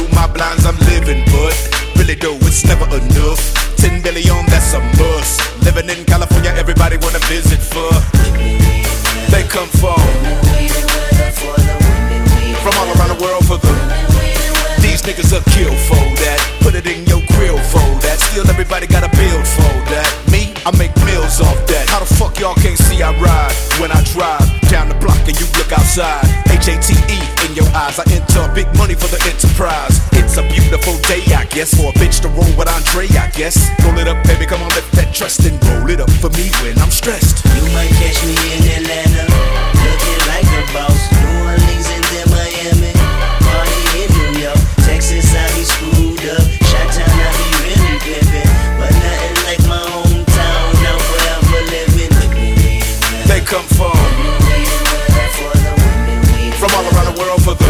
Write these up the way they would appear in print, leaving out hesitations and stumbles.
through my blinds, I'm living, but really though, it's never enough. 10 billion, that's a must. Living in California, everybody wanna visit for. They come from all around the world for the. These niggas are kill for that. Put it in your grill for that. Still everybody gotta build for that. Me, I make meals off that. How the fuck y'all can't see I ride when I drive down the block and you look outside? HATE in your eyes. I enter big money for the enterprise. It's a beautiful day, I guess, for a bitch to roll with Andre, I guess. Roll it up, baby, come on, lift that trust and roll it up for me when I'm stressed. You might catch me in Atlanta, looking like a boss. New Orleans and then Miami, party in New York. Texas, I be screwed up. Chi-town, I be really pimpin', but nothing like my hometown. Now forever living. They come from all around the world for the.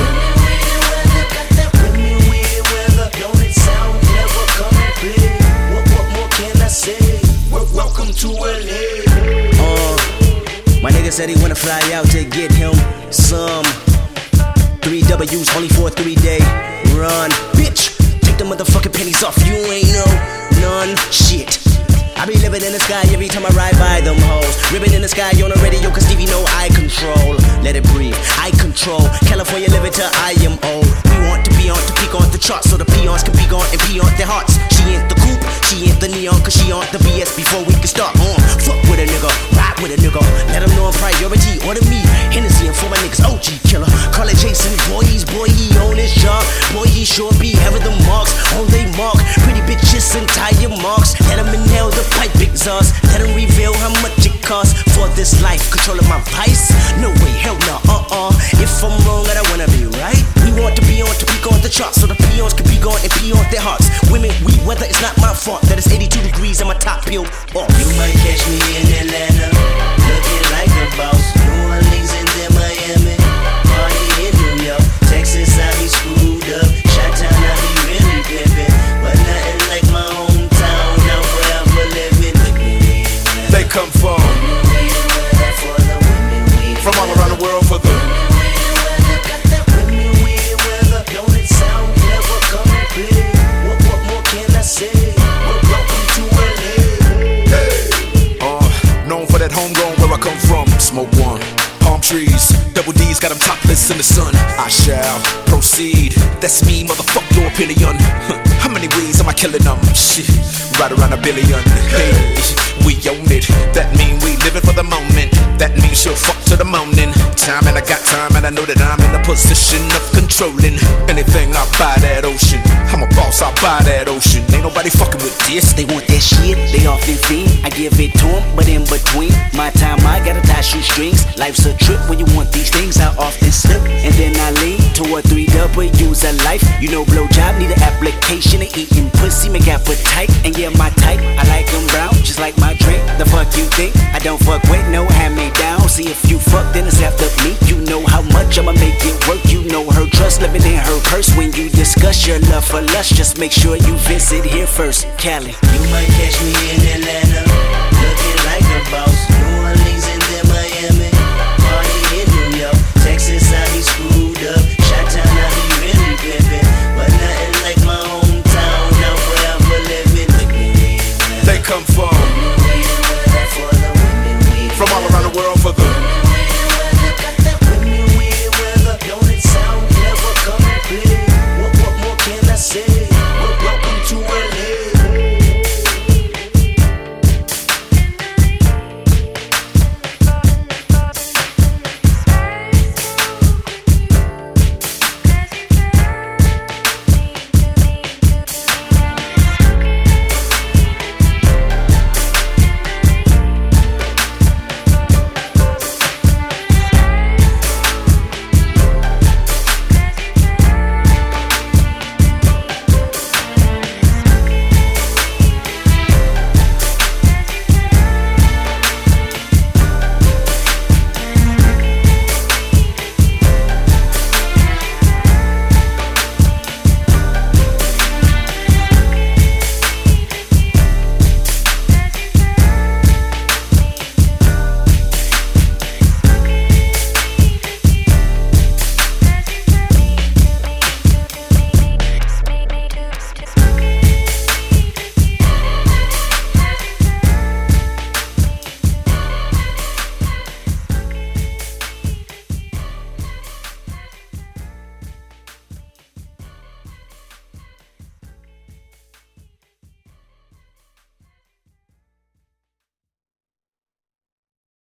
Welcome to LA. My nigga said he wanna fly out to get him some 3 W's only for a 3-day run. Bitch, take the motherfucking pennies off. You ain't none shit. I be living in the sky every time I ride by them hoes. Ribbon in the sky on the radio, cause Stevie know I control. Let it breathe, I control. California living till I am old. We want to be on to peak on the charts, so the peons can be gone and pee on their hearts. She ain't the coupe, she ain't the neon, cause she on the BS before we can start. Fuck with a nigga, ride with a nigga. Let him know I'm priority, order me Hennessy and for my niggas OG killer. Call it Jason, boy, he on his job. Boy, he sure be having the marks on they mark. Pretty bitches and tire marks. Let him inhale the pipe exhaust. Let him reveal how much it costs for this life. Controlling my vice? No way, hell no, If I'm wrong, I don't wanna be right. We want to be on to peak on the charts, so the peons can be gone and pee on their hearts. Women, we weather, it's not my fault that it's 82 degrees and my top peeled off. You might catch me in Atlanta, looking like a boss. New Orleans and then Miami, party in New York. Texas, I be screwed up. Chi-town, I be really pimpin', but nothing like my hometown. Now forever living. They come from all around the world for the. Known for that homegrown where I come from. Smoke one, palm trees, double D's got them topless in the sun. I shall proceed. That's me, motherfuck your opinion. How many ways am I killing them? Shit, right around 1 billion. Hey, we own it. That mean we living for the moment. That means she'll fuck to the morning. Time and I got time and I know that I'm in a position of controlling anything. I buy that ocean. I'm a boss, I buy that ocean. Ain't nobody fucking with this. They want that shit, they often fiend. I give it to them, but in between my time I gotta tie shoestrings. Life's a trip when you want these things. I often slip and then I lean toward 3 W's of life. You know blowjob need an application. And eating pussy make appetite. And yeah, my type, I like them brown, just like my drink. The fuck you think? I don't fuck with no hand-me-down. See if you fuck, then it's after me. You know how much I'ma make it work. You know her trust living in her purse. When you discuss your love for lust, just make sure you visit here first. Cali, you might catch me in Atlanta, looking like a boss.